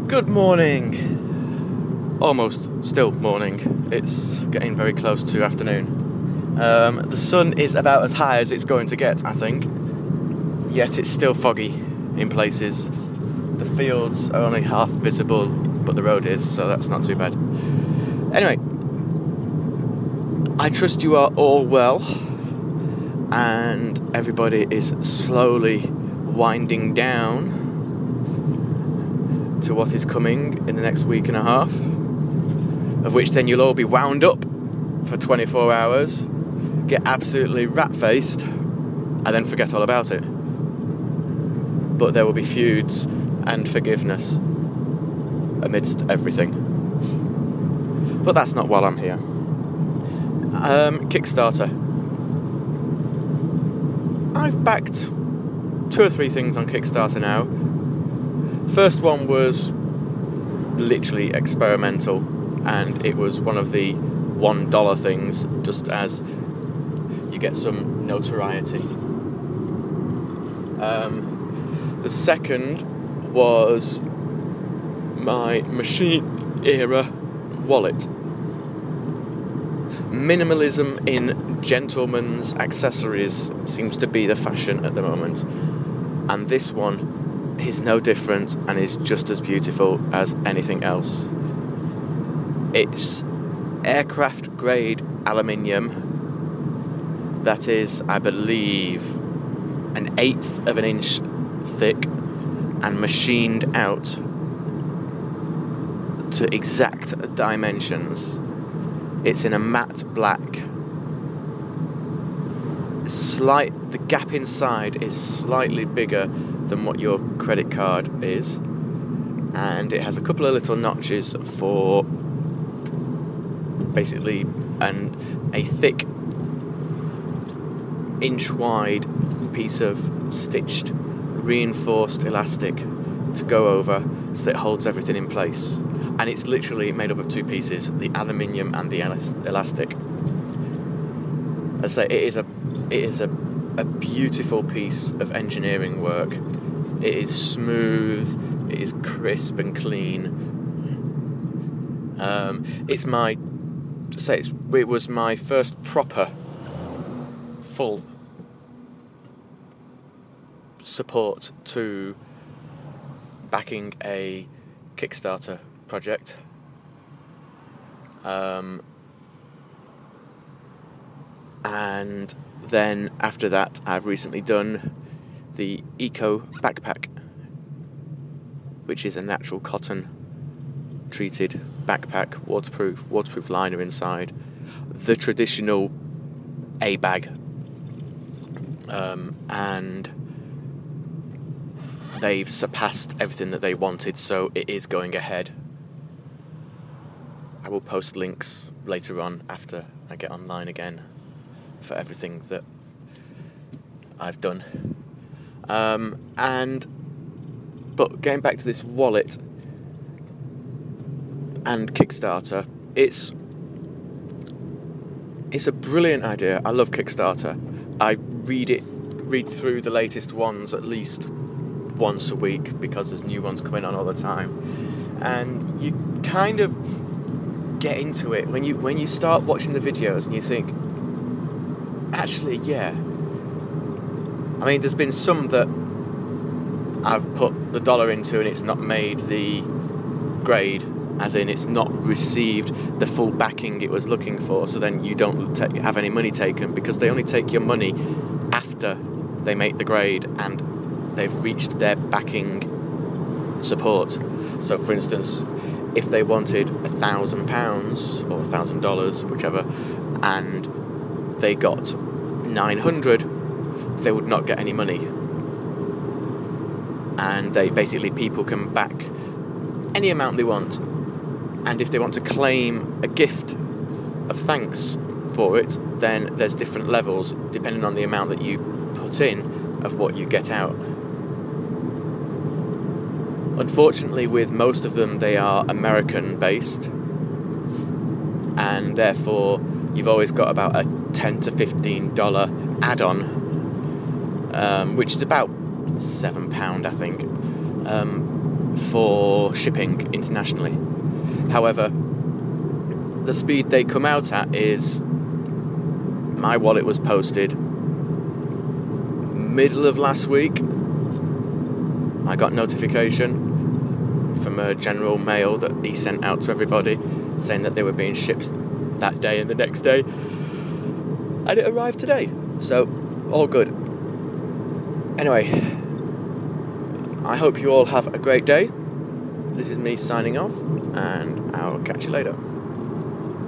Good morning. Almost still morning. It's getting very close to afternoon. The sun is about as high as it's going to get, I think. Yet it's still foggy in places. The fields are only half visible, but the road is, so that's not too bad. Anyway, I trust you are all well, and everybody is slowly winding down to what is coming in the next week and a half, of which then you'll all be wound up for 24 hours, get absolutely rat-faced, and then forget all about it. But there will be feuds and forgiveness amidst everything. But that's not while I'm here. Kickstarter. I've backed 2 or 3 things on Kickstarter now. First one was literally experimental, and it was one of the $1 things, just as you get some notoriety. The second was my machine era wallet. Minimalism in gentlemen's accessories seems to be the fashion at the moment, and this one is no different and is just as beautiful as anything else. It's aircraft grade aluminium that is, I believe, 1/8 of an inch thick and machined out to exact dimensions. It's in a matte black. The gap inside is slightly bigger than what your credit card is, and it has a couple of little notches for basically a thick inch wide piece of stitched reinforced elastic to go over so that it holds everything in place. And it's literally made up of 2 pieces, the aluminium and the elastic. As I say, it is a beautiful piece of engineering work. It is smooth, it is crisp and clean. It was my first proper full support to backing a Kickstarter project. And then after that, I've recently done the Eco Backpack, which is a natural cotton treated backpack, waterproof liner inside, the traditional A bag, and they've surpassed everything that they wanted, so it is going ahead. I will post links later on after I get online again for everything that I've done. But getting back to this wallet and Kickstarter, it's a brilliant idea. I love Kickstarter. I read through the latest ones at least once a week because there's new ones coming on all the time, and you kind of get into it when you start watching the videos and you think, actually, yeah. I mean, there's been some that I've put the $1 into and it's not made the grade, as in it's not received the full backing it was looking for, so then you don't have any money taken, because they only take your money after they make the grade and they've reached their backing support. So for instance, if they wanted £1,000 or $1,000, whichever, and they got 900, they would not get any money. And people can back any amount they want, and if they want to claim a gift of thanks for it, then there's different levels depending on the amount that you put in of what you get out. Unfortunately, with most of them, they are American based, and therefore you've always got about a $10 to $15 add-on, which is about £7, I think, for shipping internationally. However, the speed they come out at is, my wallet was posted middle of last week. I got notification from a general mail that he sent out to everybody saying that they were being shipped that day and the next day, and it arrived today, so all good. Anyway, I hope you all have a great day. This is me signing off, and I'll catch you later.